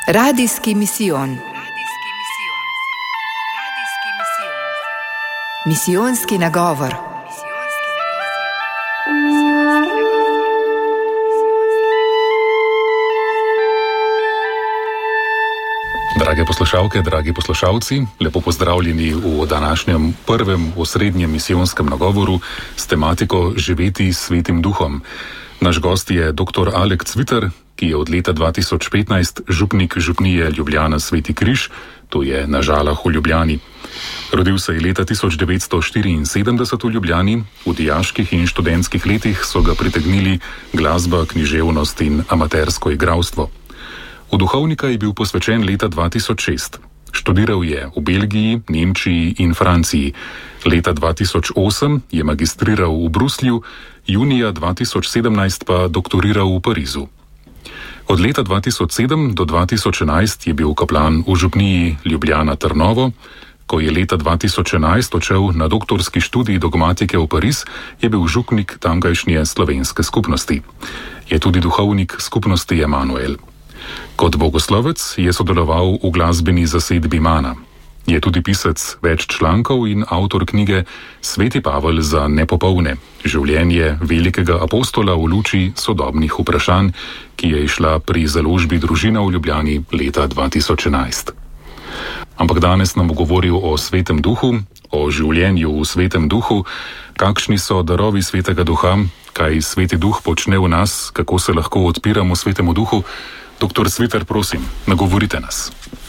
Radijski misijon. Misijonski nagovor. Drage poslušalke, dragi poslušalci, lepo pozdravljeni v današnjem prvem osrednjem misijonskem nagovoru s tematiko Živeti s Svetim Duhom. Naš gost je dr. Alek Cviter, ki je od leta 2015 župnik župnije Ljubljana Sveti Križ, to je na Žalah v Ljubljani. Rodil se je leta 1974 v Ljubljani, v dijaških in študentskih letih so ga pritegnili glasba, književnost in amatersko igralstvo. V duhovnika je bil posvečen leta 2006. Študiral je v Belgiji, Nemčiji in Franciji. Leta 2008 je magistriral v Bruslju, junija 2017 pa doktoriral v Parizu. Od leta 2007 do 2011 je bil kaplan v župniji Ljubljana Trnovo. Ko je leta 2011 odšel na doktorski študij dogmatike v Pariz, je bil župnik tamkajšnje slovenske skupnosti. Je tudi duhovnik skupnosti Emanuel. Kot bogoslovec je sodeloval v glasbeni zasedbi Mana. Je tudi pisec več člankov in avtor knjige Sveti Pavel za nepopolne, življenje velikega apostola v luči sodobnih vprašanj, ki je izšla pri založbi Družina v Ljubljani leta 2011. Ampak danes nam bo govoril o Svetem Duhu, o življenju v Svetem Duhu, kakšni so darovi Svetega Duha, kaj Sveti Duh počne v nas, kako se lahko odpiramo Svetemu Duhu. Doktor Cviter, prosim, nagovorite nas.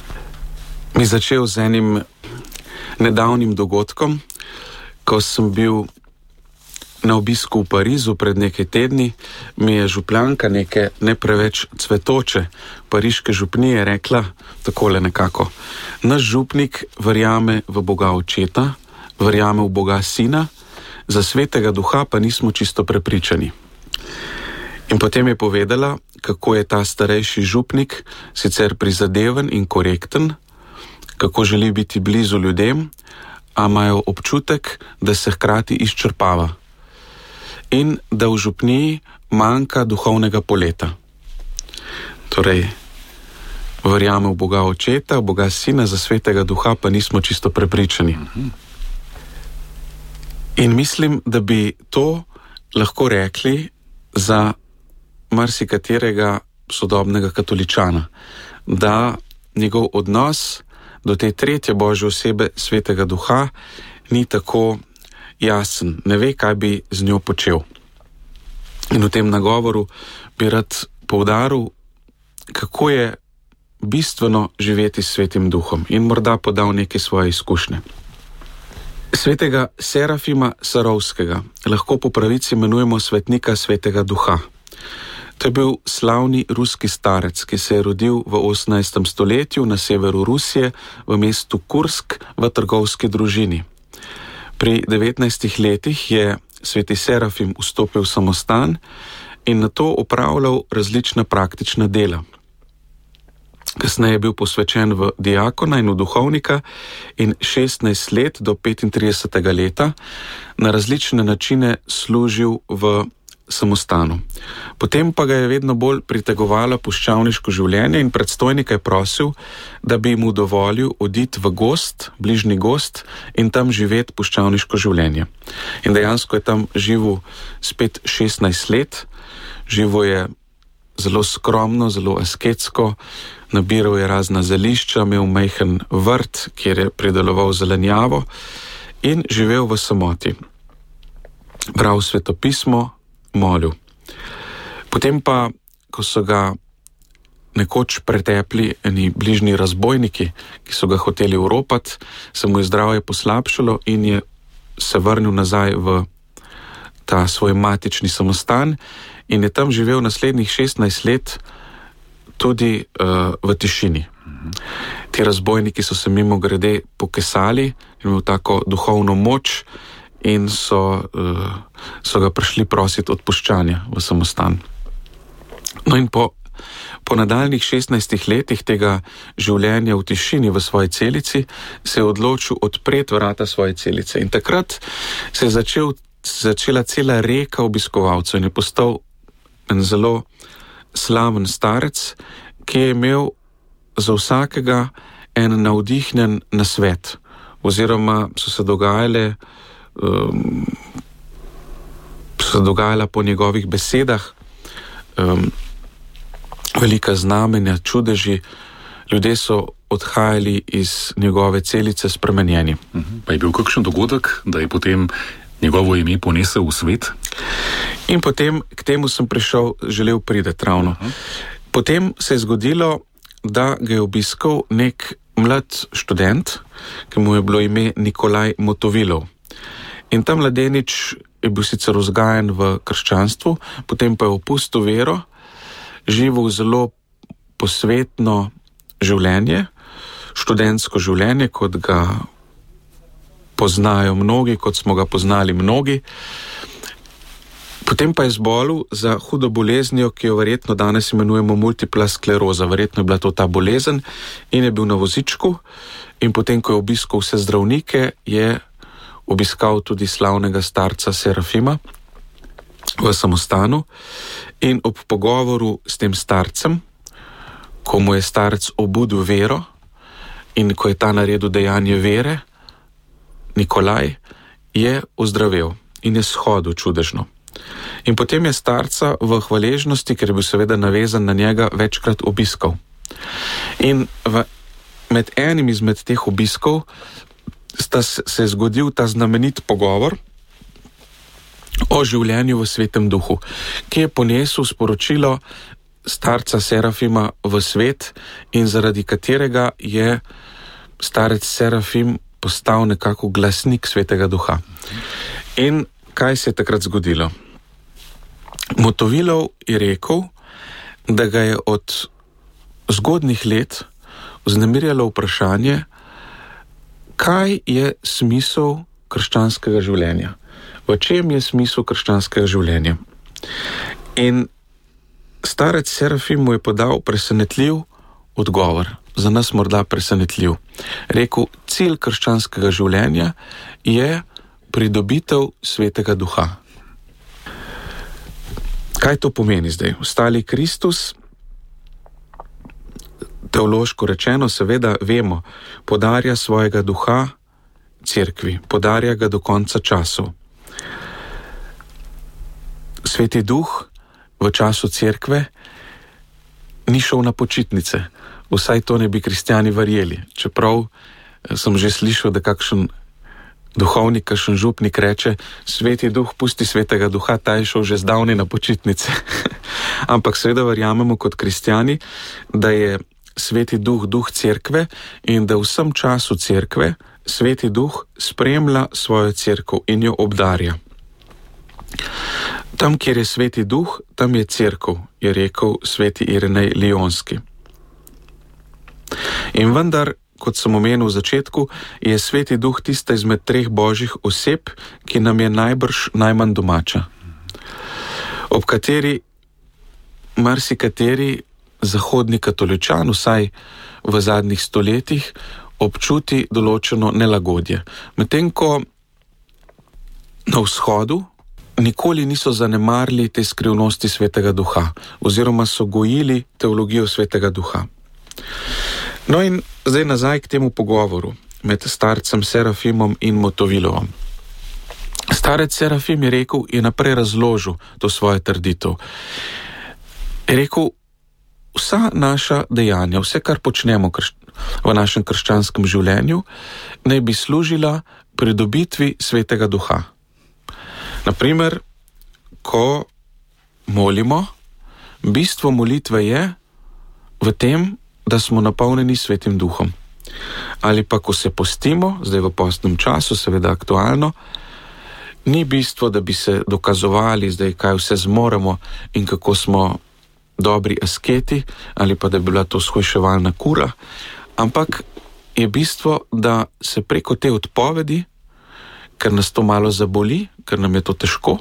Mi začel z enim nedavnim dogodkom, ko sem bil na obisku v Parizu pred nekaj tedni, mi je župljanka neke ne preveč cvetoče pariške župnije rekla takole nekako: naš župnik verjame v Boga Očeta, verjame v Boga Sina, za Svetega Duha pa nismo čisto prepričani. In potem je povedala, kako je ta starejši župnik sicer prizadeven in korekten, kako želi biti blizu ljudem, a imajo občutek, da se hkrati izčrpava in da v župniji manjka duhovnega poleta. Torej, verjame v Boga Očeta, v Boga Sina, za Svetega Duha pa nismo čisto prepričani. In mislim, da bi to lahko rekli za marsikaterega sodobnega katoličana, da njegov odnos do te tretje Božje osebe Svetega Duha ni tako jasen, ne ve, kaj bi z njo počel. In v tem nagovoru bi rad poudaril, kako je bistveno živeti s Svetim Duhom in morda podal neke svoje izkušnje. Svetega Serafima Sarovskega lahko po pravici imenujemo svetnika Svetega Duha. To je bil slavni ruski starec, ki se je rodil v 18. stoletju na severu Rusije v mestu Kursk v trgovski družini. Pri 19 letih je sveti Serafim vstopil v samostan in nato opravljal različna praktična dela. Kasneje je bil posvečen v diakona in v duhovnika in 16 let do 35. leta na različne načine služil v samostanu. Potem pa ga je vedno bolj pritegovalo puščavniško življenje in predstojnika je prosil, da bi mu dovolil oditi v gozd, bližnji gozd in tam živeti puščavniško življenje. In dejansko je tam živel spet 16 let, živel je zelo skromno, zelo asketsko, nabiral je razna zelišča, imel majhen vrt, kjer je prideloval zelenjavo in živel v samoti. Bral svetopismo, molil. Potem pa, ko so ga nekoč pretepli eni bližnji razbojniki, ki so ga hoteli oropati, se mu je zdravje poslabšalo in je se vrnil nazaj v ta svoj matični samostan in je tam živel naslednjih 16 let tudi v tišini. Ti razbojniki so se mimogrede pokesali in imel tako duhovno moč in so ga prišli prositi odpuščanja v samostan. No in po nadaljnjih 16 letih tega življenja v tišini v svoji celici se je odločil odpreti vrata svoje celice in takrat se je začela cela reka obiskovalcev in je postal en zelo slaven starec, ki je imel za vsakega en navdihnjen nasvet, oziroma so se dogajala po njegovih besedah velika znamenja, čudeži, ljudje so odhajali iz njegove celice spremenjeni. Pa je bil kakšen dogodek, da je potem njegovo ime ponesel v svet? In potem k temu sem želel priti ravno. Potem se je zgodilo, da ga je obiskal nek mlad študent, ki mu je bilo ime Nikolaj Motovilov. In ta mladenič je bil sicer vzgajan v krščanstvu, potem pa je opustil vero, živel zelo posvetno življenje, študentsko življenje, kot ga poznajo mnogi, kot smo ga poznali mnogi. Potem pa je zbolel za hudo boleznijo, ki jo verjetno danes imenujemo multipla skleroza. Verjetno je bila to ta bolezen in je bil na vozičku. In potem, ko je obiskal vse zdravnike, je obiskal tudi slavnega starca Serafima v samostanu. In ob pogovoru s tem starcem, ko mu je starec obudil vero in ko je ta naredil dejanje vere, Nikolaj je ozdravel in je shodil čudežno. In potem je starca v hvaležnosti, ker je bil seveda navezan na njega, večkrat obiskal. In med enim izmed teh obiskov se je zgodil ta znamenit pogovor o življenju v Svetem Duhu, ki je ponesel sporočilo starca Serafima v svet in zaradi katerega je starec Serafim postal nekako glasnik Svetega Duha. In kaj se je takrat zgodilo? Motovilov je rekel, da ga je od zgodnjih let vznemirjalo vprašanje, kaj je smisel krščanskega življenja. V čem je smisel krščanskega življenja? In starec Serafim mu je podal presenetljiv odgovor, za nas morda presenetljiv. Rekel, cilj krščanskega življenja je pridobitev Svetega Duha. Kaj to pomeni zdaj? Ostali Kristus, teološko rečeno, seveda vemo, podarja svojega duha cerkvi, podarja ga do konca časov. Sveti Duh v času cerkve ni šel na počitnice, vsaj to ne bi kristjani verjeli, čeprav sem že slišal, da kakšen duhovnik, kakšen župnik reče, Sveti Duh pusti Svetega Duha, ta je šel že zdavnaj na počitnice. Ampak seveda verjamemo kot kristjani, da je Sveti Duh duh cerkve in da v vsem času cerkve Sveti Duh spremlja svojo cerkev in jo obdarja. Tam, kjer je Sveti Duh, tam je cerkev, je rekel sveti Irenej Lionski. In vendar, kot sem omenil v začetku, je Sveti Duh tista izmed treh božjih oseb, ki nam je najbrž najmanj domača, ob kateri marsikateri zahodni katoličan, vsaj v zadnjih stoletjih, občuti določeno nelagodje. Medtem ko na vzhodu nikoli niso zanemarili te skrivnosti Svetega Duha, oziroma so gojili teologijo Svetega Duha. No in zdaj nazaj k temu pogovoru med starcem Serafimom in Motovilovom. Starec Serafim je rekel, je naprej razložil to svoje trditev. Je rekel, vsa naša dejanja, vse, kar počnemo v našem krščanskem življenju, naj bi služila pridobitvi Svetega Duha. Naprimer, ko molimo, bistvo molitve je v tem, da smo napolnjeni Svetim Duhom. Ali pa, ko se postimo, zdaj v postnem času, seveda aktualno, ni bistvo, da bi se dokazovali, zdaj kaj vse zmoremo in kako smo dobri asketi, ali pa da bi bila to shujševalna kura, ampak je bistvo, da se preko te odpovedi, ker nas to malo zaboli, ker nam je to težko,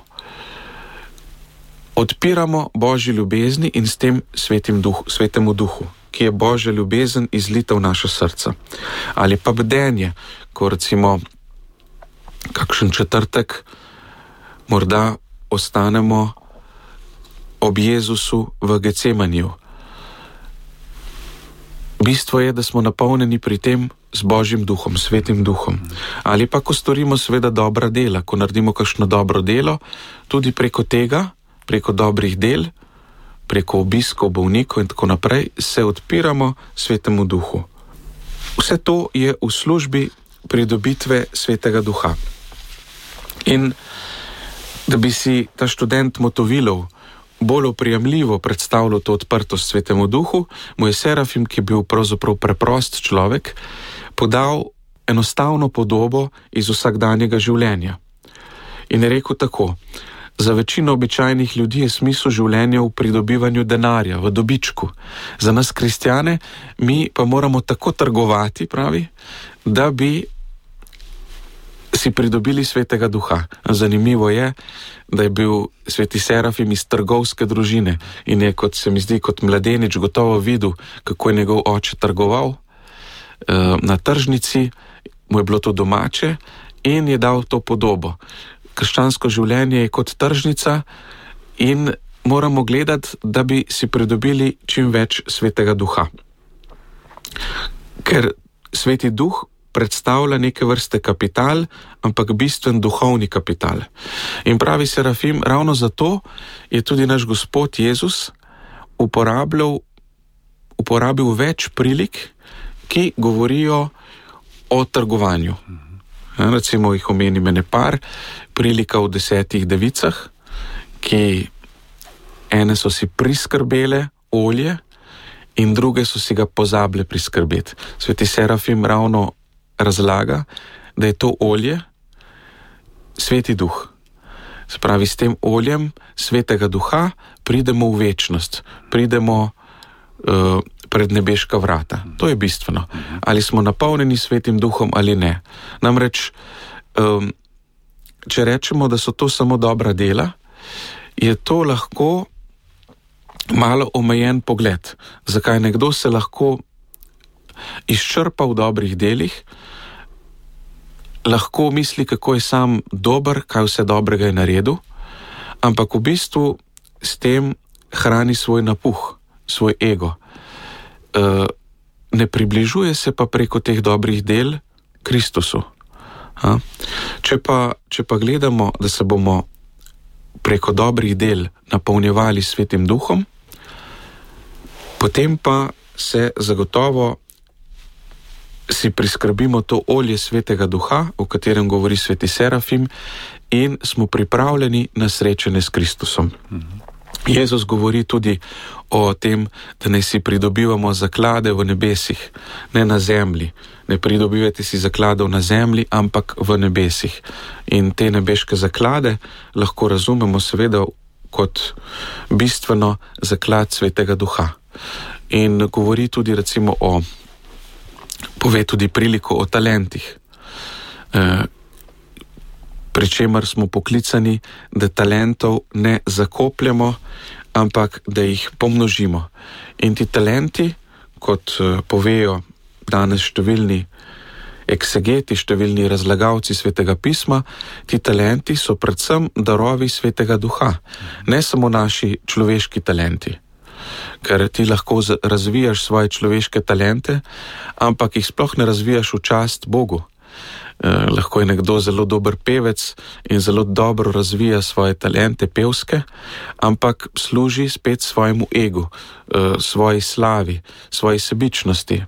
odpiramo Božji ljubezni in s tem Svetemu Duhu, ki je Božja ljubezen izlita v naša srca. Ali pa bdenje, ko recimo kakšen četrtek morda ostanemo ob Jezusu v Gecemaniju. Bistvo je, da smo napolnjeni pri tem z Božjim duhom, Svetim duhom. Ali pa, ko storimo seveda dobra dela, ko naredimo kakšno dobro delo, tudi preko tega, preko dobrih del, preko obiskov bolnikov in tako naprej, se odpiramo Svetemu duhu. Vse to je v službi pridobitve Svetega duha. In da bi si ta študent Motovilov bolj oprijemljivo predstavljal to odprtost Svetemu duhu, mu je Serafim, ki je bil pravzaprav preprost človek, podal enostavno podobo iz vsakdanjega življenja. In je rekel tako: za večino običajnih ljudi je smisel življenja v pridobivanju denarja, v dobičku. Za nas kristjane, mi pa moramo tako trgovati, pravi, da bi si pridobili Svetega duha. Zanimivo je, da je bil sveti Serafim iz trgovske družine in je, kot se mi zdi, kot mladenič gotovo videl, kako je njegov oče trgoval na tržnici, mu je bilo to domače in je dal to podobo. Krščansko življenje je kot tržnica in moramo gledati, da bi si pridobili čim več Svetega duha. Ker Sveti duh predstavlja neke vrste kapital, ampak bistven duhovni kapital. In pravi Serafim, ravno zato je tudi naš Gospod Jezus uporabil več prilik, ki govorijo o trgovanju. Recimo jih omenim ene par, prilika v 10 devicah, ki ene so si priskrbele olje in druge so si ga pozabile priskrbeti. Sveti Serafim ravno razlaga, da je to olje Sveti duh. Se pravi, s tem oljem Svetega duha pridemo v večnost, pridemo pred nebeška vrata. To je bistveno. Ali smo napolnjeni Svetim duhom ali ne. Namreč, če rečemo, da so to samo dobra dela, je to lahko malo omejen pogled. Zakaj nekdo se lahko izčrpa v dobrih delih, lahko misli, kako je sam dober, kaj vse dobrega je naredil, ampak v bistvu s tem hrani svoj napuh, svoj ego. Ne približuje se pa preko teh dobrih del Kristusu. Če pa gledamo, da se bomo preko dobrih del napolnjevali Svetim duhom, potem pa se zagotovo si priskrbimo to olje Svetega duha, o katerem govori sveti Serafim, in smo pripravljeni na srečanje s Kristusom. Jezus govori tudi o tem, da naj si pridobivamo zaklade v nebesih, ne na zemlji. Ne pridobivajte si zakladov na zemlji, ampak v nebesih. In te nebeške zaklade lahko razumemo seveda kot bistveno zaklad Svetega duha. In govori tudi recimo pove tudi priliko o talentih, pri čemer smo poklicani, da talentov ne zakopljamo, ampak da jih pomnožimo. In ti talenti, kot povejo danes številni eksegeti, številni razlagalci Svetega pisma, ti talenti so predvsem darovi Svetega duha, ne samo naši človeški talenti. Ker ti lahko razvijaš svoje človeške talente, ampak jih sploh ne razvijaš v čast Bogu. Lahko je nekdo zelo dober pevec in zelo dobro razvija svoje talente pevske, ampak služi spet svojemu egu, svoji slavi, svoji sebičnosti.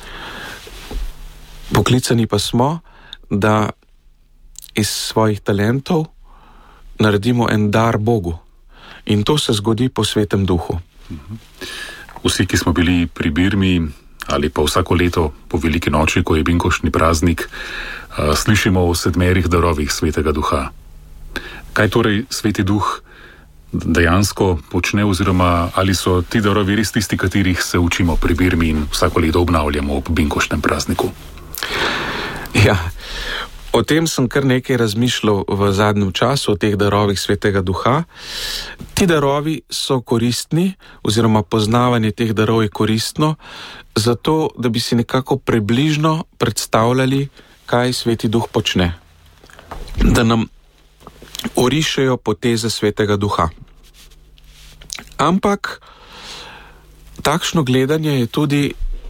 Poklicani pa smo, da iz svojih talentov naredimo en dar Bogu. In to se zgodi po Svetem duhu. Vsi, ki smo bili pri Birmi ali pa vsako leto po veliki noči, ko je binkoštni praznik, slišimo o 7 darovih Svetega duha. Kaj torej Sveti duh dejansko počne, oziroma ali so ti darovi res tisti, katerih se učimo pri Birmi in vsako leto obnavljamo ob binkoštnem prazniku? Ja, o tem sem kar nekaj razmišljal v zadnjem času, o teh darovih Svetega duha. Ti darovi so koristni, oziroma poznavanje teh darov je koristno, zato da bi si nekako približno predstavljali, kaj Sveti duh počne. Da nam orišejo poteze Svetega duha. Ampak takšno gledanje je tudi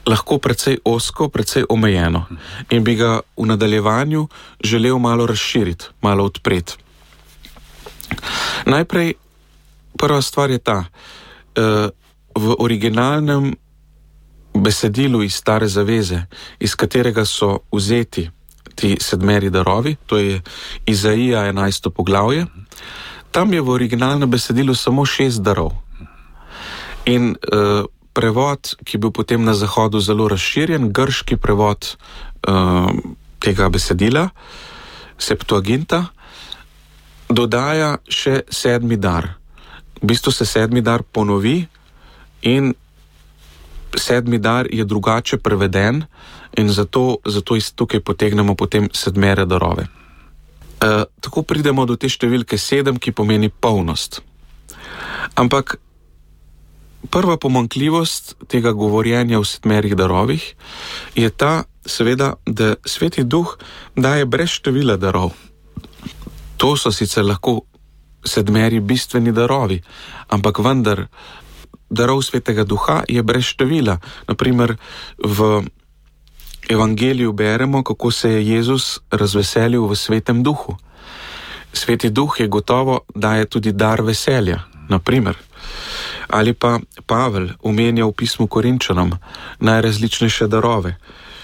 lahko precej ozko, precej omejeno in bi ga v nadaljevanju želel malo razširiti, malo odpreti. Najprej, prva stvar je ta, v originalnem besedilu iz Stare zaveze, iz katerega so vzeti ti 7 darovi, to je Izaija 11. poglavje, tam je v originalnem besedilu samo 6 darov. In prevod, ki je bil potem na zahodu zelo razširjen, grški prevod tega besedila, Septuaginta, dodaja še 7. dar. V bistvu se 7. dar ponovi in 7. dar je drugače preveden in zato iz tukaj potegnemo potem 7 darove. Tako pridemo do te številke 7, ki pomeni polnost. Ampak prva pomanjkljivost tega govorjenja o 7 darovih je ta, seveda, da Sveti Duh daje brez števila darov. To so sicer lahko 7 bistveni darovi, ampak vendar darov Svetega Duha je brez števila. Naprimer, v Evangeliju beremo, kako se je Jezus razveselil v Svetem Duhu. Sveti Duh je gotovo daje tudi dar veselja, naprimer. Ali pa Pavel omenja v pismu Korinčanom najrazličnejše darove.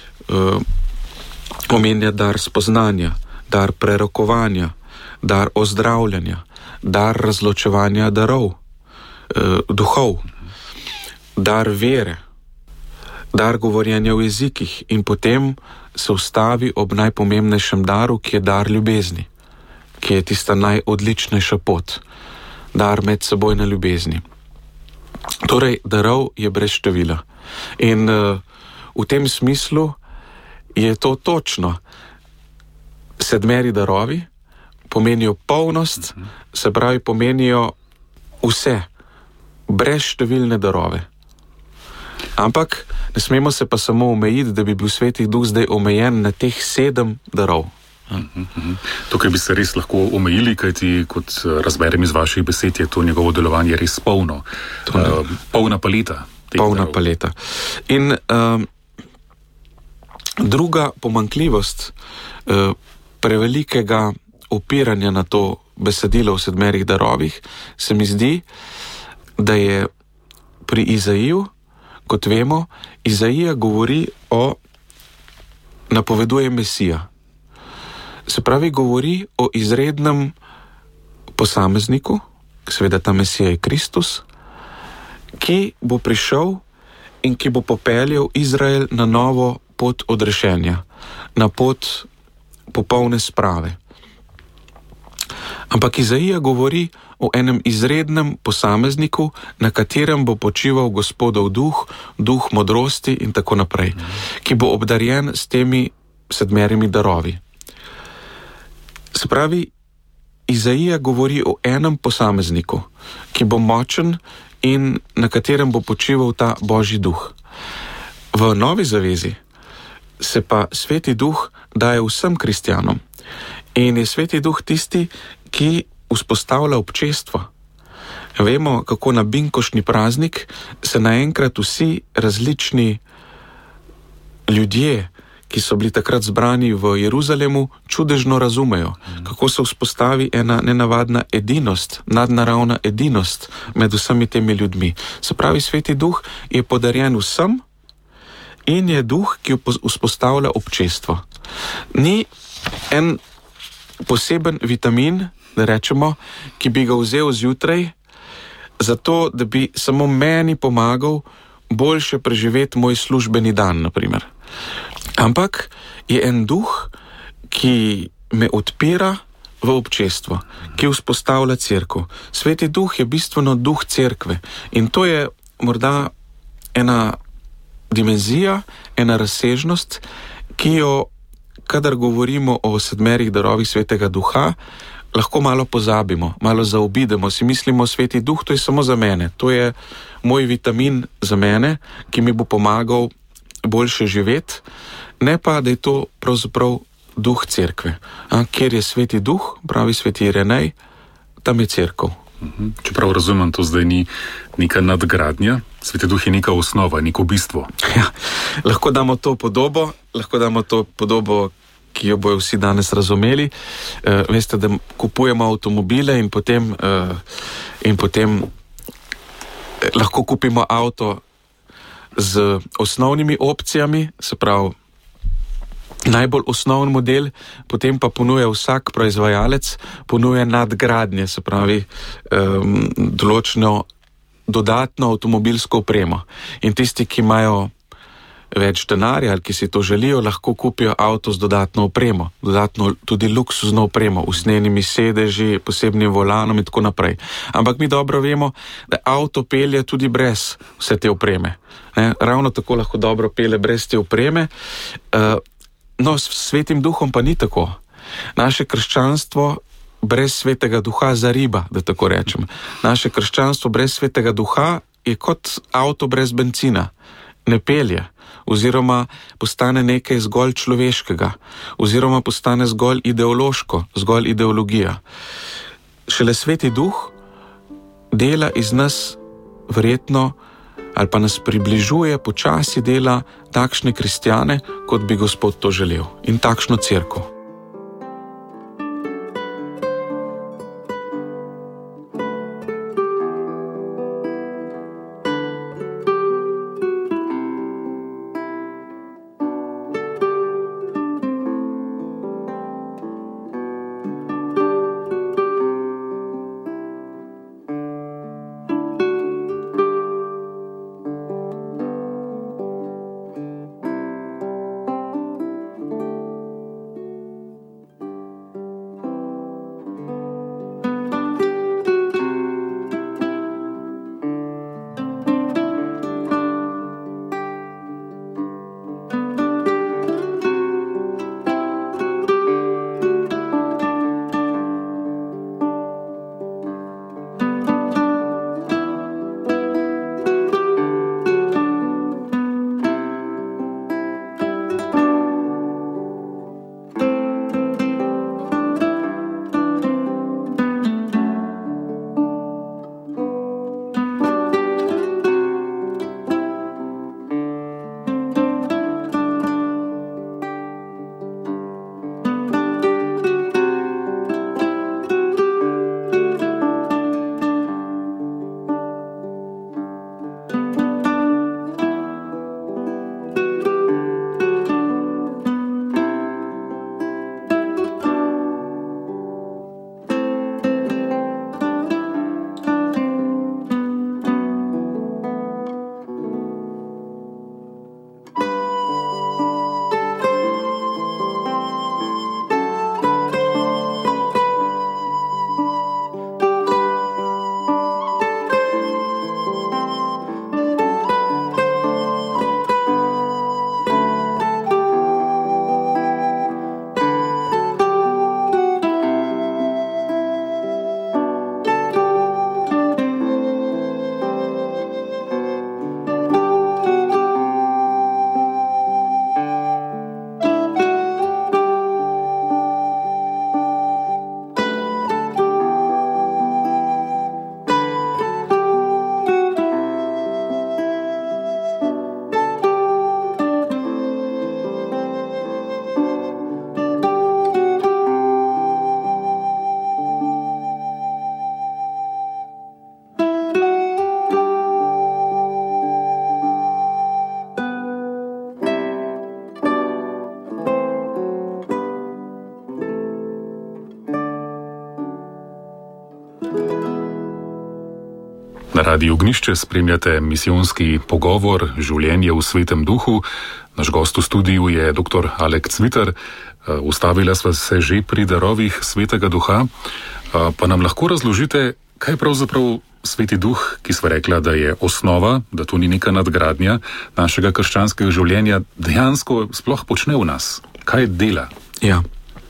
Omenja dar spoznanja, dar prerokovanja, dar ozdravljanja, dar razločevanja darov, duhov, dar vere, dar govorjenja v jezikih in potem se ustavi ob najpomembnejšem daru, ki je dar ljubezni, ki je tista najodličnejša pot, dar medsebojne ljubezni. Torej, darov je brez števila. In v tem smislu je to točno. 7 darovi pomenijo polnost, se pravi pomenijo vse, brezštevilne darove. Ampak ne smemo se pa samo omejiti, da bi bil Sveti Duh zdaj omejen na teh 7 darov. Tukaj bi se res lahko omejili, kajti kot razberem iz vaših besed, je to njegovo delovanje res polno. Polna paleta. Polna paleta. In druga pomanjkljivost prevelikega opiranja na to besedilo v 7 darovih se mi zdi, da je pri Izaiju, kot vemo, Izaija govori napoveduje Mesija. Se pravi, govori o izrednem posamezniku, seveda ta Mesija je Kristus, ki bo prišel in ki bo popeljal Izrael na novo pot odrešenja, na pot popolne sprave. Ampak Izaija govori o enem izrednem posamezniku, na katerem bo počival Gospodov duh, duh modrosti in tako naprej, ki bo obdarjen s temi 7 darovi. Se pravi, Izaija govori o enem posamezniku, ki bo močen in na katerem bo počival ta Božji duh. V Novi zavezi se pa Sveti Duh daje vsem kristjanom in je Sveti Duh tisti, ki vzpostavlja občestvo. Vemo, kako na binkoštni praznik se naenkrat vsi različni ljudje, ki so bili takrat zbrani v Jeruzalemu, čudežno razumejo, kako se vzpostavi ena nenavadna edinost, nadnaravna edinost med vsemi temi ljudmi. Se pravi, Sveti Duh je podarjen vsem in je duh, ki vzpostavlja občestvo. Ni en poseben vitamin, da rečemo, ki bi ga vzel zjutraj, zato da bi samo meni pomagal boljše preživeti moj službeni dan, naprimer. Ampak je en duh, ki me odpira v občestvo, ki vzpostavlja cerkev. Sveti Duh je bistveno duh cerkve in to je morda ena dimenzija, ena razsežnost, ki jo, kadar govorimo o 7 darovih Svetega Duha, lahko malo pozabimo, malo zaobidemo, si mislimo, Sveti Duh, to je samo za mene, to je moj vitamin za mene, ki mi bo pomagal boljše živeti, ne pa, da je to pravzaprav duh cerkve. Kjer je Sveti Duh, pravi Sveti Irenej, tam je cerkev, Čeprav razumem, to zdaj ni neka nadgradnja, Sveti Duh je neka osnova, neko bistvo. Ja, lahko damo to podobo, ki jo bojo vsi danes razumeli. Veste, da kupujemo avtomobile in potem lahko kupimo avto z osnovnimi opcijami, se pravi najbolj osnovni model, potem pa ponuja vsak proizvajalec, ponuja nadgradnje, se pravi določeno dodatno avtomobilsko opremo. In tisti, ki imajo več denarja ali ki si to želijo, lahko kupijo avto z dodatno opremo, dodatno tudi luksuzno opremo, usnjenimi sedeži, posebnim volanom in tako naprej. Ampak mi dobro vemo, da avto pelje tudi brez vse te opreme. Ravno tako lahko dobro pelje brez te opreme. No, s Svetim Duhom pa ni tako. Naše krščanstvo brez Svetega Duha zariba, da tako rečem. Naše krščanstvo brez Svetega Duha je kot avto brez bencina. Ne pelje, oziroma postane nekaj zgolj človeškega, oziroma postane zgolj ideološko, zgolj ideologija. Šele Sveti Duh dela iz nas verjetno ali pa nas približuje, počasi dela takšne kristjane, kot bi Gospod to želel, in takšno cerkev. Na Radiu Ognjišče spremljate misijonski pogovor Življenje v Svetem Duhu. Naš gost v studiu je dr. Alek Cvitar. Ustavila sva se že pri darovih Svetega Duha. Pa nam lahko razložite, kaj je pravzaprav Sveti Duh, ki sva rekla, da je osnova, da to ni neka nadgradnja našega krščanskega življenja, dejansko sploh počne v nas? Kaj dela? Ja.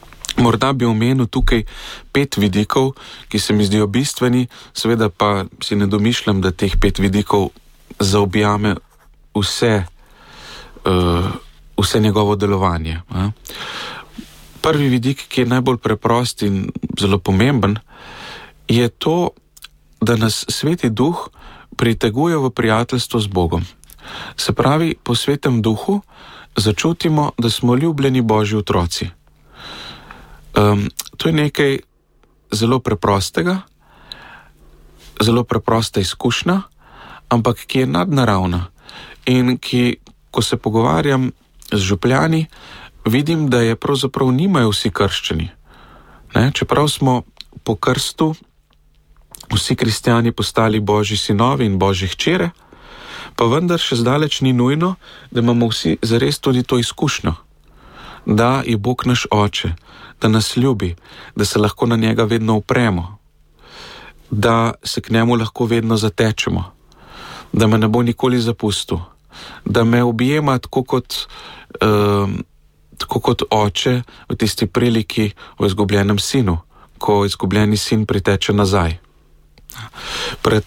Morda bi omenil tukaj 5 vidikov, ki se mi zdijo bistveni, seveda pa si ne domišljam, da teh 5 vidikov zaobjame vse njegovo delovanje. Prvi vidik, ki je najbolj preprost in zelo pomemben, je to, da nas Sveti Duh priteguje v prijateljstvo z Bogom. Se pravi, po Svetem Duhu začutimo, da smo ljubljeni Božji otroci. To je nekaj zelo preprostega, zelo preprosta izkušnja, ampak ki je nadnaravna in ki, ko se pogovarjam z župljani, vidim, da je pravzaprav nimajo vsi krščeni. Čeprav smo po krstu vsi kristjani postali Božji sinovi in Božje hčere, pa vendar še zdaleč ni nujno, da imamo vsi zares tudi to izkušnjo, da je Bog naš oče, da nas ljubi, da se lahko na njega vedno upremo, da se k njemu lahko vedno zatečemo, da me ne bo nikoli zapustil, da me objema tako kot oče v tisti priliki o izgubljenem sinu, ko izgubljeni sin priteče nazaj. Pred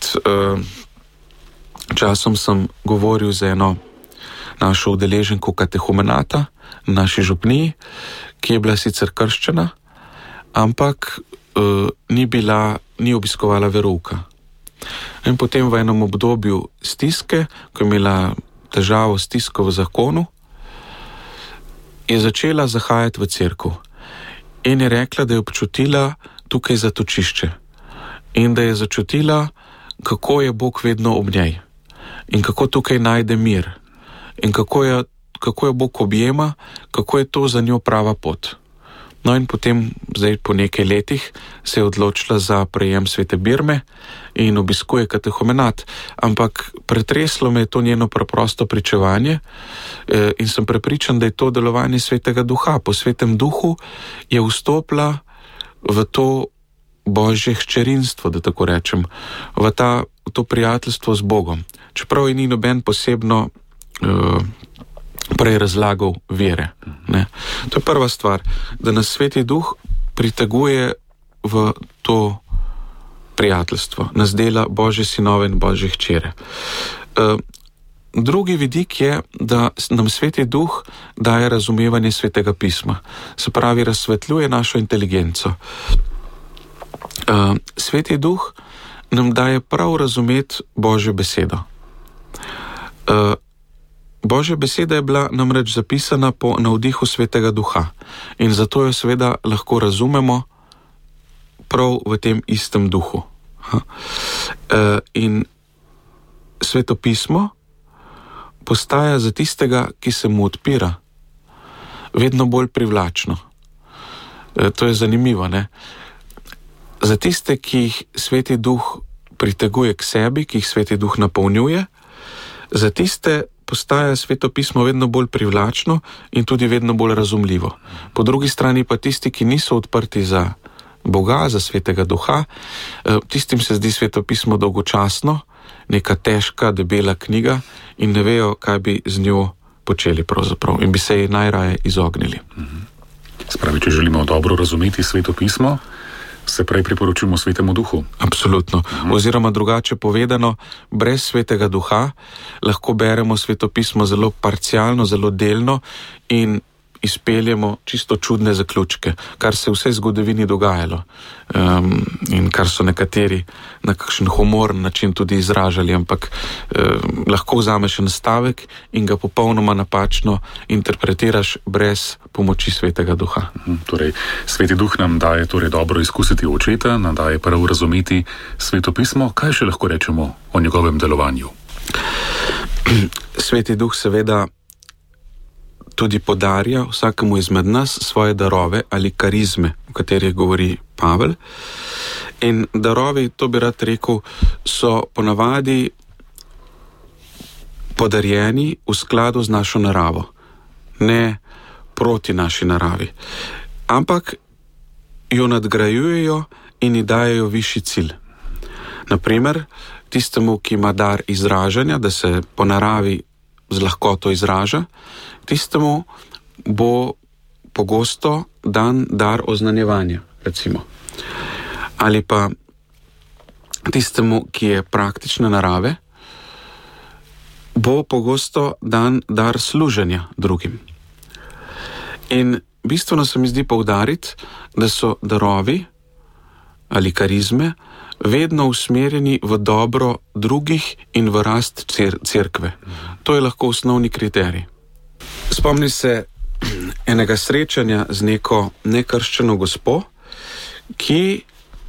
časom sem govoril z eno našo udeleženko katehumenata, naši župniji, ki je bila sicer krščena, ampak ni obiskovala verouka. In potem v enem obdobju stiske, ko je imela težavo stisko v zakonu, je začela zahajati v cerkev in je rekla, da je občutila tukaj zatočišče in da je začutila, kako je Bog vedno ob njej in kako tukaj najde mir in kako jo Bog objema, kako je to za njo prava pot. No in potem, zdaj po nekaj letih, se je odločila za prejem svete birme in obiskuje katehumenat, ampak pretreslo me je to njeno preprosto pričevanje in sem prepričan, da je to delovanje Svetega Duha. Po Svetem Duhu je vstopila v to Božje hčerinstvo, da tako rečem, v to prijateljstvo z Bogom. Čeprav je ni noben posebno prej razlagal vere. Ne? To je prva stvar, da nas Sveti Duh priteguje v to prijateljstvo, nas dela Božje sinove in Božje hčere. Drugi vidik je, da nam Sveti Duh daje razumevanje Svetega pisma, se pravi, razsvetljuje našo inteligenco. Sveti Duh nam daje prav razumeti Božjo besedo. Božja beseda je bila namreč zapisana po navdihu Svetega Duha in zato jo seveda lahko razumemo prav v tem istem duhu. In Sveto pismo postaja za tistega, ki se mu odpira, vedno bolj privlačno. To je zanimivo, ne? Za tiste, ki jih Sveti Duh priteguje k sebi, ki jih Sveti Duh napolnjuje, za tiste postaja Sveto pismo vedno bolj privlačno in tudi vedno bolj razumljivo. Po drugi strani pa tisti, ki niso odprti za Boga, za Svetega Duha, tistim se zdi Sveto pismo dolgočasno, neka težka, debela knjiga in ne vejo, kaj bi z njo počeli pravzaprav in bi se ji najraje izognili. Spravi, če želimo dobro razumeti Sveto pismo, se prej priporočimo Svetemu Duhu. Absolutno. Oziroma drugače povedano, brez Svetega Duha lahko beremo Sveto pismo zelo parcialno, zelo delno in izpeljemo čisto čudne zaključke, kar se vse v zgodovini dogajalo in kar so nekateri na kakšen humoren način tudi izražali, ampak lahko vzameš en stavek in ga popolnoma napačno interpretiraš brez pomoči Svetega Duha. Torej, Sveti Duh nam daje dobro izkusiti očeta, nam daje prav razumeti Sveto pismo. Kaj še lahko rečemo o njegovem delovanju? Sveti Duh seveda tudi podarja vsakemu izmed nas svoje darove ali karizme, o katerih govori Pavel. In darovi, to bi rad rekel, so ponavadi podarjeni v skladu z našo naravo, ne proti naši naravi, ampak jo nadgrajujejo in ji dajejo višji cilj. Naprimer, tistemu, ki ima dar izražanja, da se po naravi z lahkoto izraža, tistemu bo pogosto dan dar oznanjevanja, recimo. Ali pa tistemu, ki je praktične narave, bo pogosto dan dar služenja drugim. In bistveno se mi zdi poudariti, da so darovi ali karizme vedno usmerjeni v dobro drugih in v rast cerkve. To je lahko osnovni kriterij. Spomni se enega srečanja z neko nekrščeno gospo, ki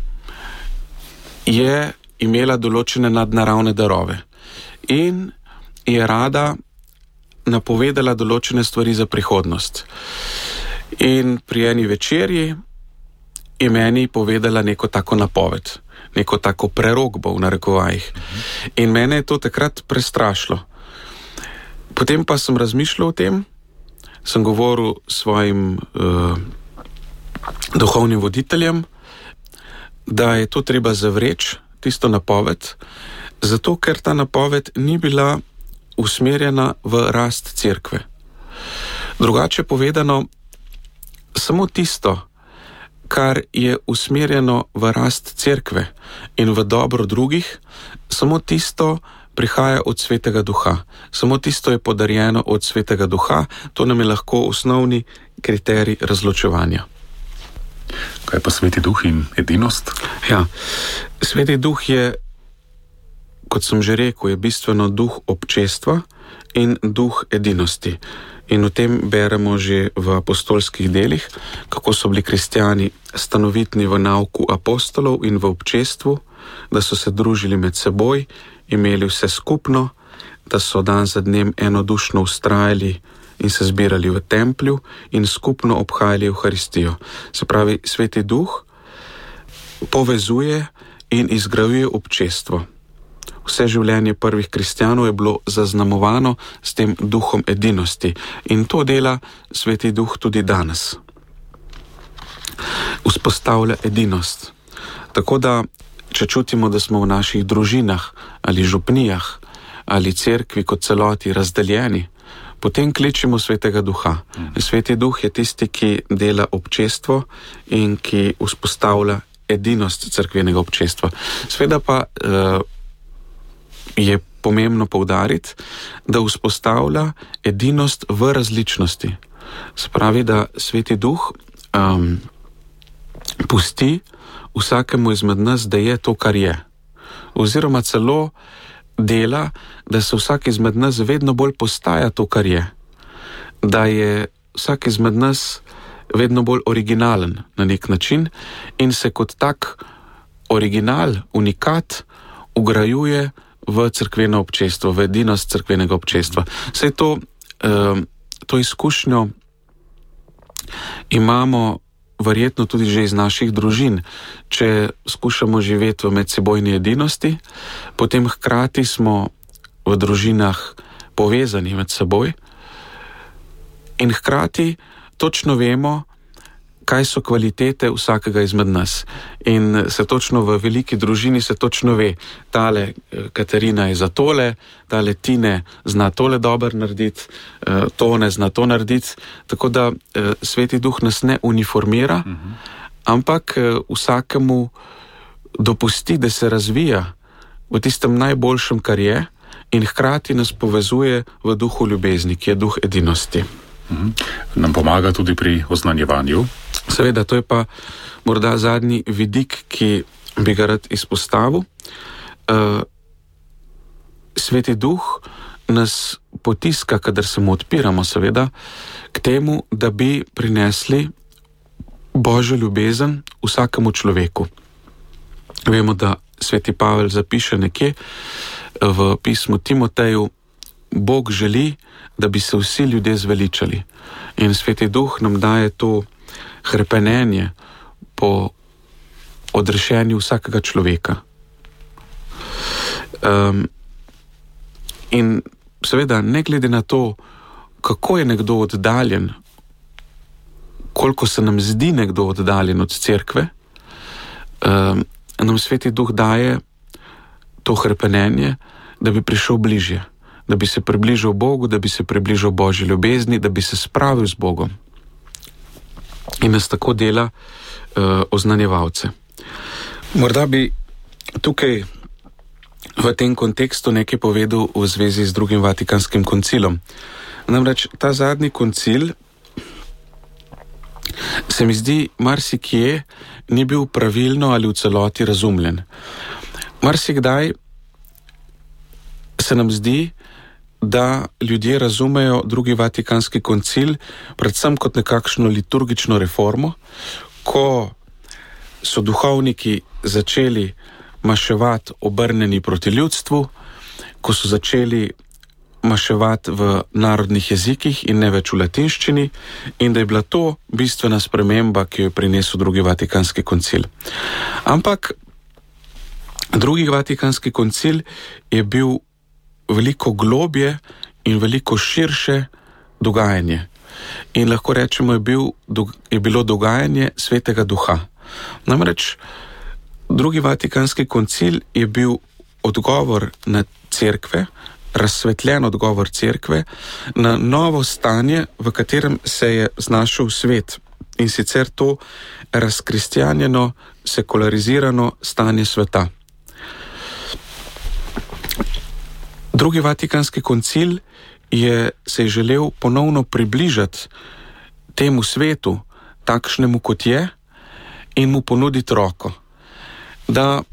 je imela določene nadnaravne darove in je rada napovedala določene stvari za prihodnost. In pri eni večerji je meni povedala neko tako napoved, neko tako prerokbo v narekovajih. In mene je to takrat prestrašilo. Potem pa sem razmišljal o tem, sem govoril svojim duhovnim voditeljem, da je to treba zavreči, tisto napoved, zato ker ta napoved ni bila usmerjena v rast cerkve. Drugače povedano, samo tisto, kar je usmerjeno v rast cerkve in v dobro drugih, samo tisto prihaja od Svetega Duha. Samo tisto je podarjeno od Svetega Duha, to nam je lahko osnovni kriterij razločevanja. Kaj pa Sveti Duh in edinost? Ja, Sveti Duh je, kot sem že rekel, je bistveno duh občestva in duh edinosti. In o tem beremo že v apostolskih delih, kako so bili kristjani stanovitni v nauku apostolov in v občestvu, da so se družili med seboj, imeli vse skupno, da so dan za dnem enodušno vztrajali in se zbirali v templju in skupno obhajali Evharistijo. Se pravi, Sveti Duh povezuje in izgrajuje občestvo. Vse življenje prvih kristjanov je bilo zaznamovano s tem duhom edinosti in to dela Sveti Duh tudi danes. Vzpostavlja edinost. Tako da, če čutimo, da smo v naših družinah ali župnijah ali cerkvi kot celoti razdeljeni, potem kličimo Svetega Duha. Sveti Duh je tisti, ki dela občestvo in ki vzpostavlja edinost cerkvenega občestva. Sveda pa je pomembno poudariti, da vzpostavlja edinost v različnosti. Se pravi, da Sveti Duh pusti vsakemu izmed nas, da je to, kar je. Oziroma celo dela, da se vsak izmed nas vedno bolj postaja to, kar je. Da je vsak izmed nas vedno bolj originalen na nek način in se kot tak original, unikat, ugrajuje v cerkveno občestvo, v edinost cerkvenega občestva. Saj to izkušnjo imamo verjetno tudi že iz naših družin. Če skušamo živeti v medsebojni edinosti, potem hkrati smo v družinah povezani med seboj in hkrati točno vemo, kaj so kvalitete vsakega izmed nas. In se točno v veliki družini se točno ve, tale Katarina je za tole, tale Tine zna tole dobro narediti, Tone zna to narediti. Tako da Sveti Duh nas ne uniformira, ampak vsakemu dopusti, da se razvija v tistem najboljšem, kar je, in hkrati nas povezuje v duhu ljubezni, ki je duh edinosti. Nam pomaga tudi pri oznanjevanju. Seveda, to je pa morda zadnji vidik, ki bi ga rad izpostavil. Sveti Duh nas potiska, kadar se mu odpiramo, seveda, k temu, da bi prinesli Božjo ljubezen vsakemu človeku. Vemo, da Sveti Pavel zapiše nekje v pismu Timoteju, Bog želi, da bi se vsi ljudje zveličali. In Sveti Duh nam daje to hrepenenje po odrešenju vsakega človeka. In seveda, ne glede na to, kako je nekdo oddaljen, koliko se nam zdi nekdo oddaljen od cerkve, nam Sveti Duh daje to hrepenenje, da bi prišel bližje, da bi se približal Bogu, da bi se približal Božji ljubezni, da bi se spravil z Bogom. In nas tako dela oznanjevalce. Morda bi tukaj v tem kontekstu nekaj povedal v zvezi z drugim Vatikanskim koncilom. Namreč ta zadnji koncil se mi zdi marsikje ni bil pravilno ali v celoti razumljen. Marsikdaj se nam zdi, da ljudje razumejo drugi Vatikanski koncil predvsem kot nekakšno liturgično reformo, ko so duhovniki začeli maševati obrnjeni proti ljudstvu, ko so začeli maševati v narodnih jezikih in ne več v latinščini, in da je bila to bistvena sprememba, ki jo je prinesel drugi Vatikanski koncil. Ampak drugi Vatikanski koncil je bil veliko globje in veliko širše dogajanje. In lahko rečemo, je bilo dogajanje Svetega Duha. Namreč drugi Vatikanski koncil je bil odgovor na cerkve, razsvetljen odgovor cerkve na novo stanje, v katerem se je znašel svet. In sicer to razkristjanjeno, sekularizirano stanje sveta. Drugi Vatikanski koncil se je želel ponovno približati temu svetu, takšnemu kot je, in mu ponuditi roko. Da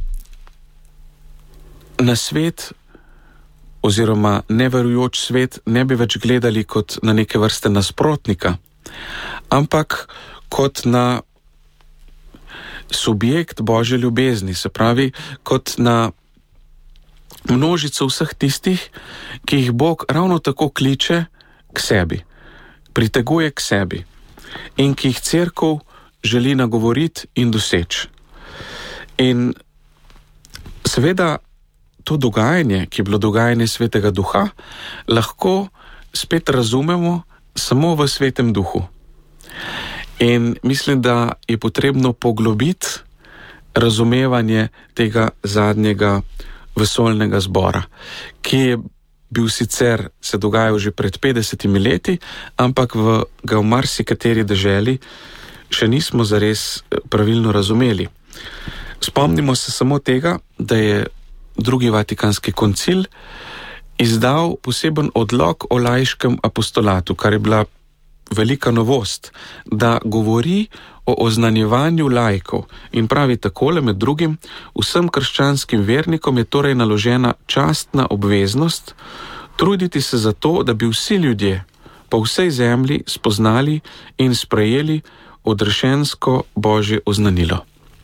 na svet oziroma neverujoč svet ne bi več gledali kot na neke vrste nasprotnika, ampak kot na subjekt Božje ljubezni, se pravi, kot na množico vseh tistih, ki jih Bog ravno tako kliče k sebi, priteguje k sebi in ki jih cerkev želi nagovoriti in doseči. In seveda to dogajanje, ki je bilo dogajanje Svetega Duha, lahko spet razumemo samo v Svetem Duhu. In mislim, da je potrebno poglobiti razumevanje tega zadnjega vesoljnega zbora, ki je bil sicer se dogajal že pred 50 leti, ampak ga v marsikateri deželi še nismo zares pravilno razumeli. Spomnimo se samo tega, da je drugi Vatikanski koncil izdal poseben odlok o laiškem apostolatu, kar je bila velika novost, da govori o oznanjevanju laikov in pravi takole med drugim: vsem krščanskim vernikom je torej naložena častna obveznost truditi se za to, da bi vsi ljudje po vsej zemlji spoznali in sprejeli odrešensko Božje oznanilo.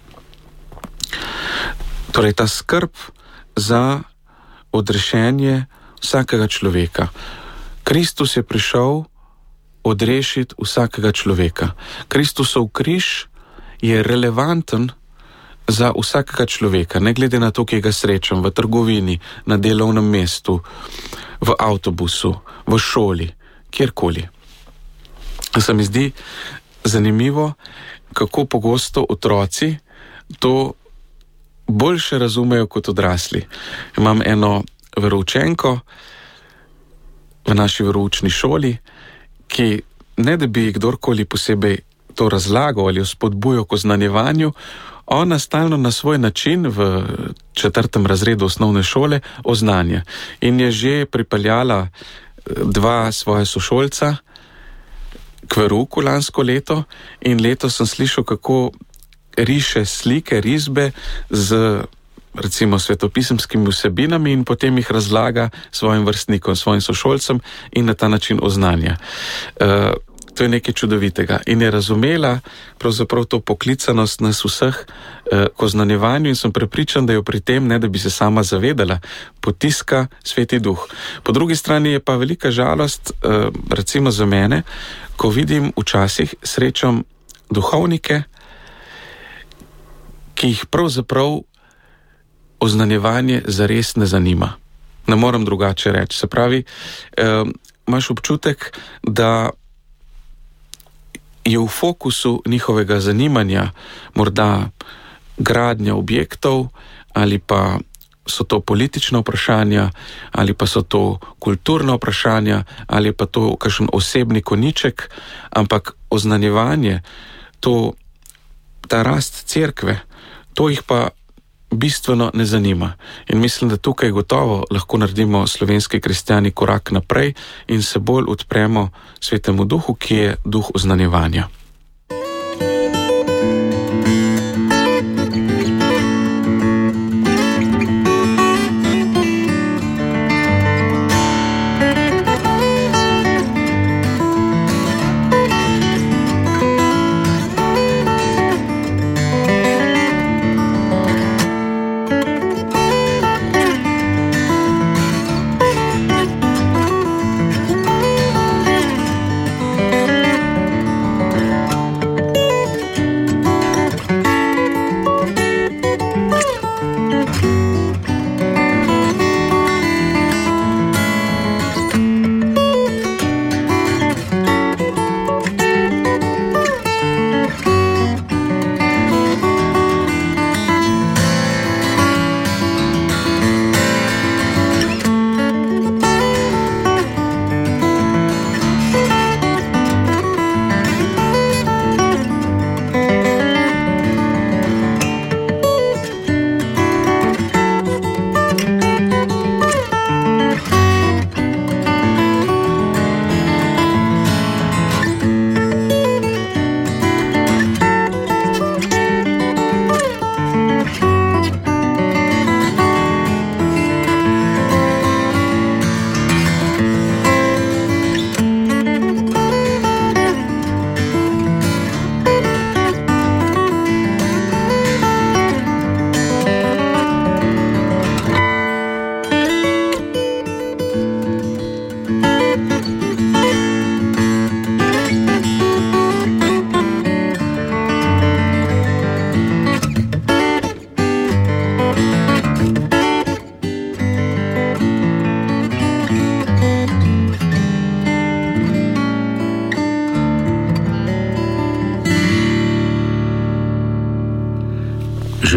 Torej ta skrb za odrešenje vsakega človeka. Kristus je prišel odrešiti vsakega človeka. Kristusov križ je relevanten za vsakega človeka, ne glede na to, ki ga srečam v trgovini, na delovnem mestu, v avtobusu, v šoli, kjerkoli. Se mi zdi zanimivo, kako pogosto otroci to boljše razumejo kot odrasli. Imam eno veroučenko v naši veroučni šoli, ki ne da bi kdorkoli posebej to razlagal ali jo spodbujal k oznanjevanju, ona stalno na svoj način v 4. razredu osnovne šole oznanja. In je že pripeljala 2 svoje sošolca k verouku lansko leto in letos sem slišal, kako riše slike, risbe z recimo svetopisemskimi vsebinami in potem jih razlaga svojim vrstnikom, svojim sošolcem in na ta način oznanja. To je nekaj čudovitega. In je razumela pravzaprav to poklicanost nas vseh k oznanjevanju in sem prepričan, da jo pri tem, ne da bi se sama zavedala, potiska Sveti Duh. Po drugi strani je pa velika žalost, recimo za mene, ko vidim včasih, srečam duhovnike, ki jih pravzaprav oznanjevanje zares ne zanima. Ne morem drugače reči. Se pravi, imaš občutek, da je v fokusu njihovega zanimanja morda gradnja objektov, ali pa so to politična vprašanja, ali pa so to kulturna vprašanja, ali pa to kakšen osebni koniček, ampak oznanjevanje, ta rast cerkve, to jih pa bistveno ne zanima. In mislim, da tukaj gotovo lahko naredimo slovenski kristjani korak naprej in se bolj odpremo Svetemu Duhu, ki je duh oznanjevanja.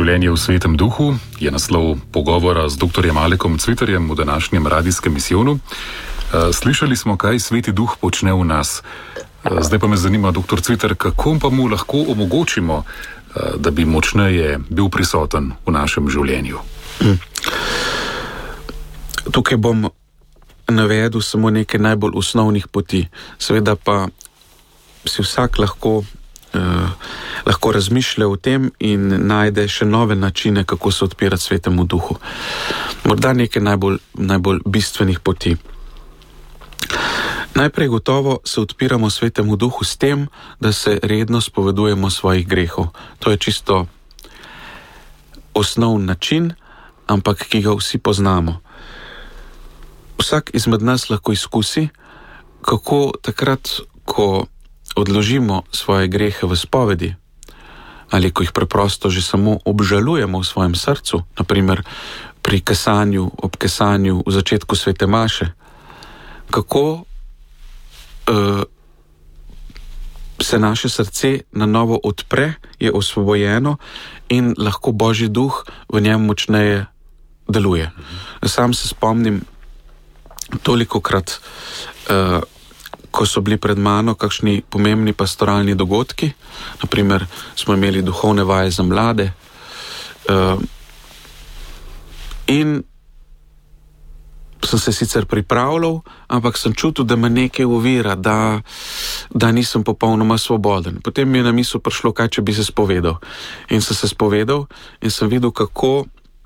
Življenje v svetem duhu je naslov pogovora z dr. Alekom Cvitarjem v današnjem radijskem misijonu. Slišali smo, kaj sveti duh počne v nas. Zdaj pa me zanima, dr. Cvitar, kako pa mu lahko omogočimo, da bi močneje bil prisoten v našem življenju? Tukaj bom navedel samo nekaj najbolj osnovnih poti. Seveda pa si vsak lahko razmišlja o tem in najde še nove načine, kako se odpirati svetemu duhu. Morda nekaj najbolj bistvenih poti. Najprej gotovo se odpiramo svetemu duhu s tem, da se redno spovedujemo svojih grehov. To je čisto osnovni način, ampak ki ga vsi poznamo. Vsak izmed nas lahko izkusi, kako takrat, ko odložimo svoje grehe v spovedi, ali ko jih preprosto že samo obžalujemo v svojem srcu, naprimer pri kesanju, ob kesanju v začetku svete maše, kako se naše srce na novo odpre, je osvobojeno in lahko Božji duh v njem močneje deluje. Sam se spomnim tolikokrat, ko so bili pred mano kakšni pomembni pastoralni dogodki, naprimer smo imeli duhovne vaje za mlade, in sem se sicer pripravljal, ampak sem čutil, da me nekaj ovira, da nisem popolnoma svoboden. Potem mi je na misel prišlo, kaj če bi se spovedal. In sem se spovedal in sem videl, kako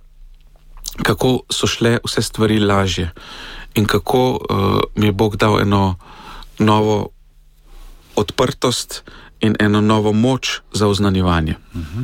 so šle vse stvari lažje in kako mi je Bog dal eno novo odprtost in eno novo moč za oznanjevanje.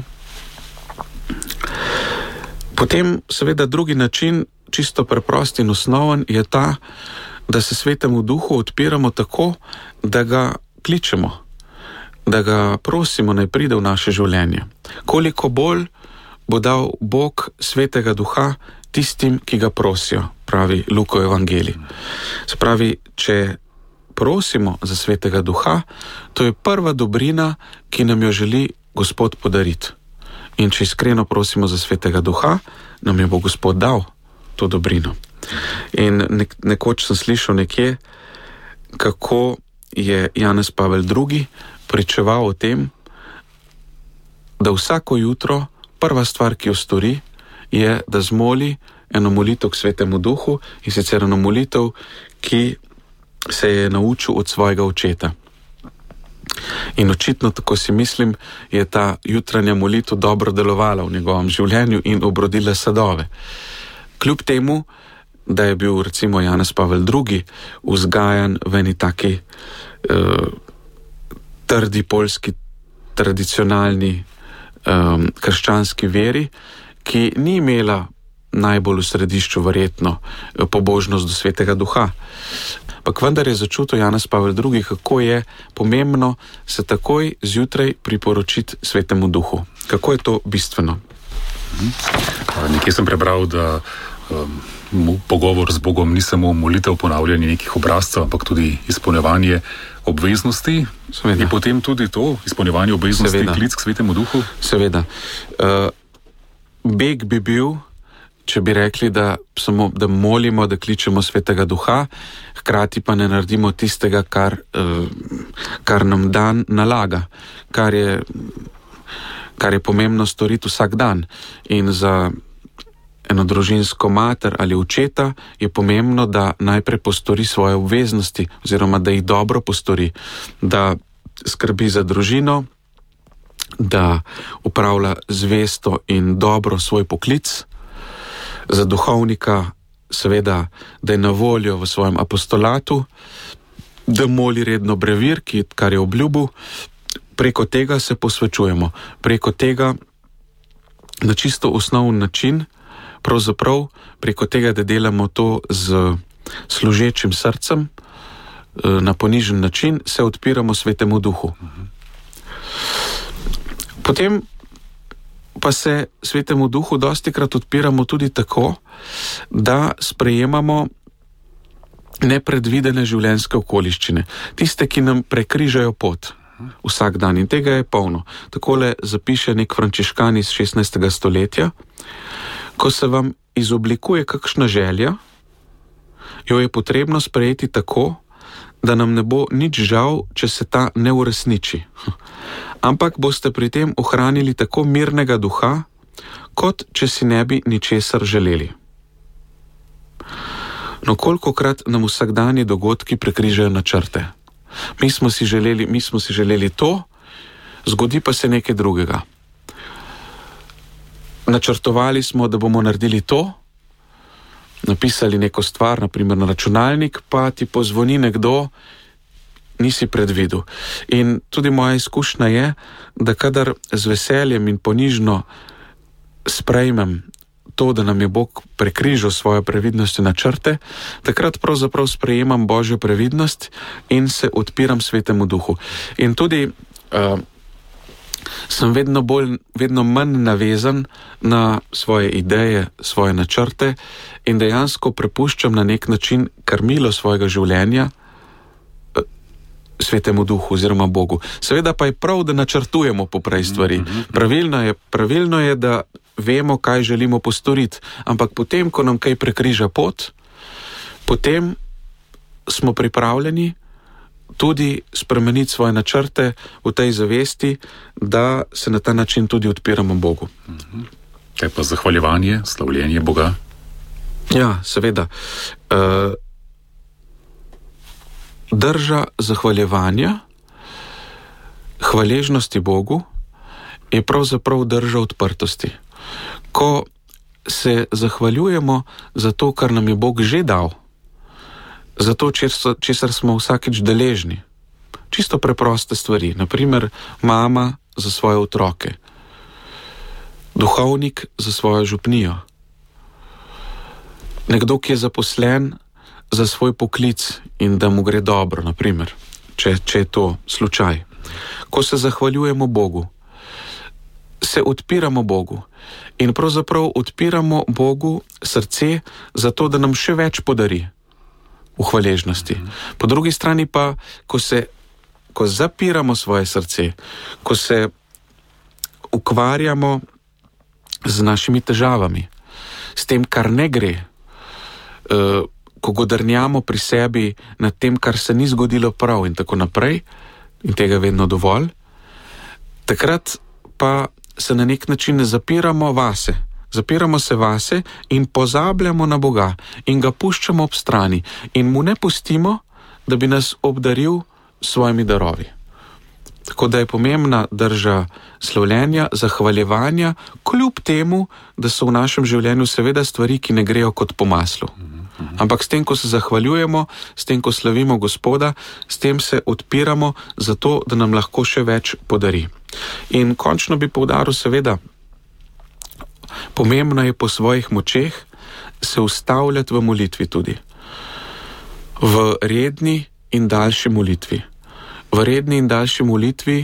Potem seveda drugi način, čisto preprost in osnoven, je ta, da se svetemu duhu odpiramo tako, da ga kličemo, da ga prosimo, naj pride v naše življenje. Koliko bolj bo dal Bog svetega duha tistim, ki ga prosijo, pravi Lukov evangelij. Se pravi, če prosimo za svetega duha, to je prva dobrina, ki nam jo želi Gospod podariti. In če iskreno prosimo za svetega duha, nam je bo Gospod dal to dobrino. In nekoč sem slišal nekje, kako je Janez Pavel II. Pričeval o tem, da vsako jutro prva stvar, ki jo stori, je, da zmoli eno molitev k svetemu duhu, in sicer eno molitev, ki se je naučil od svojega očeta. In očitno, tako si mislim, je ta jutranja molitev dobro delovala v njegovem življenju in obrodila sadove. Kljub temu, da je bil recimo Janez Pavel II. Vzgajan v eni taki trdi poljski, tradicionalni krščanski veri, ki ni imela najbolj v središču verjetno pobožnost do svetega duha. Ampak vendar je začutil Janez Pavel II., kako je pomembno se takoj zjutraj priporočiti svetemu duhu. Kako je to bistveno? Nekje sem prebral, da pogovor z Bogom ni samo molitev, ponavljanje nekih obrazcev, ampak tudi izpolnjevanje obveznosti. Seveda. In potem tudi to, izpolnjevanje obveznosti, Seveda. Klic k svetemu duhu? Seveda. Beg bi bil, če bi rekli, da molimo, da kličemo svetega duha, hkrati pa ne naredimo tistega, kar nam dan nalaga, kar je pomembno storiti vsak dan. In za eno družinsko mater ali očeta je pomembno, da najprej postori svoje obveznosti, oziroma da jih dobro postori, da skrbi za družino, da upravlja zvesto in dobro svoj poklic, za duhovnika seveda, da je na voljo v svojem apostolatu, da moli redno brevir, kar je obljubil. Preko tega se posvečujemo, preko tega na čisto osnovni način, pravzaprav preko tega, da delamo to z služečim srcem, na ponižen način, se odpiramo svetemu duhu. Potem pa se svetemu duhu dostikrat odpiramo tudi tako, da sprejemamo nepredvidene življenjske okoliščine, tiste, ki nam prekrižajo pot. Vsak dan. In tega je polno. Takole zapiše nek frančiškan iz 16. stoletja. Ko se vam izoblikuje kakšna želja, jo je potrebno sprejeti tako, da nam ne bo nič žal, če se ta ne uresniči. Ampak boste pri tem ohranili tako mirnega duha, kot če si ne bi ničesar želeli. No, kolikokrat nam vsakdanji dogodki prekrižajo načrte. Mi smo si želeli to, zgodi pa se nekaj drugega. Načrtovali smo, da bomo naredili to, napisali neko stvar, naprimer na računalnik, pa ti pozvoni nekdo, nisi predvidel. In tudi moja izkušnja je, da kadar z veseljem in ponižno sprejmem to, da nam je Bog prekrižal svojo previdnost in načrte, takrat pravzaprav sprejemam Božjo previdnost in se odpiram Svetemu Duhu. In tudi sem vedno manj navezan na svoje ideje, svoje načrte in dejansko prepuščam na nek način krmilo svojega življenja Svetemu Duhu oziroma Bogu. Seveda pa je prav, da načrtujemo poprej stvari. Pravilno je, da vemo, kaj želimo postoriti, ampak potem, ko nam kaj prekriža pot, potem smo pripravljeni tudi spremeniti svoje načrte v tej zavesti, da se na ta način tudi odpiramo Bogu. Kaj pa zahvaljevanje, slavljenje Boga? Ja, seveda. Drža zahvaljevanja, hvaležnosti Bogu je pravzaprav drža odprtosti. Ko se zahvaljujemo za to, kar nam je Bog že dal, za to, česar smo vsakič deležni, čisto preproste stvari, naprimer mama za svoje otroke, duhovnik za svojo župnijo, nekdo, ki je zaposlen za svoj poklic in da mu gre dobro, naprimer, če je to slučaj. Ko se zahvaljujemo Bogu, se odpiramo Bogu in pravzaprav odpiramo Bogu srce za to, da nam še več podari v hvaležnosti. Po drugi strani pa, ko zapiramo svoje srce, ko se ukvarjamo z našimi težavami, s tem, kar ne gre, ko godrnjamo pri sebi nad tem, kar se ni zgodilo prav in tako naprej, in tega vedno dovolj, takrat pa se na nek način zapiramo se vase in pozabljamo na Boga in ga puščamo ob strani in mu ne pustimo, da bi nas obdaril s svojimi darovi. Tako da je pomembna drža slavljenja, zahvaljevanja, kljub temu, da so v našem življenju seveda stvari, ki ne grejo kot po maslu. Ampak s tem, ko se zahvaljujemo, s tem, ko slavimo Gospoda, s tem se odpiramo za to, da nam lahko še več podari. In končno bi poudaril, seveda, pomembno je po svojih močeh se ustavljati v molitvi tudi. V redni in daljši molitvi. V redni in daljši molitvi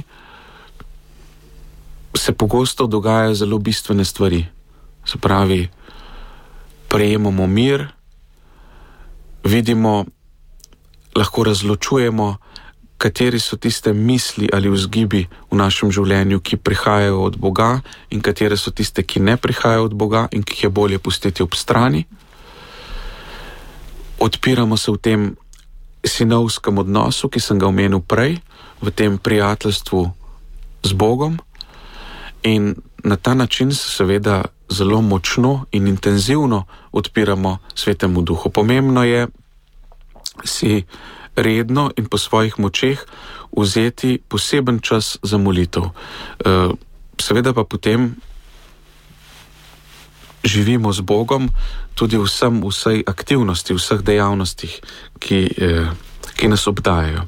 se pogosto dogajajo zelo bistvene stvari. Se pravi, prejemamo mir, vidimo, lahko razločujemo, kateri so tiste misli ali vzgibi v našem življenju, ki prihajajo od Boga in katere so tiste, ki ne prihajajo od Boga in ki jih je bolje pustiti ob strani. Odpiramo se v tem sinovskem odnosu, ki sem ga omenil prej, v tem prijateljstvu z Bogom in na ta način se seveda zelo močno in intenzivno odpiramo Svetemu Duhu. Pomembno je si redno in po svojih močeh vzeti poseben čas za molitev. Seveda pa potem živimo z Bogom tudi vsej aktivnosti, vseh dejavnostih, ki nas obdajajo.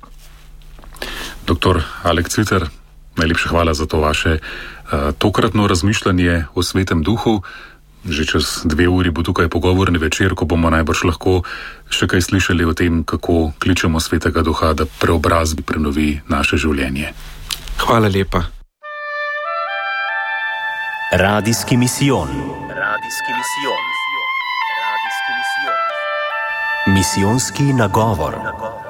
Doktor Alek Cviter, najlepša hvala za to vaše tokratno razmišljanje o Svetem Duhu. Že čez 2 uri bo tukaj pogovorni večer, ko bomo najbrž lahko še kaj slišali o tem, kako kličemo Svetega Duha, da preobrazi, prenovi naše življenje. Hvala lepa. Radijski misijon. Misijonski nagovor.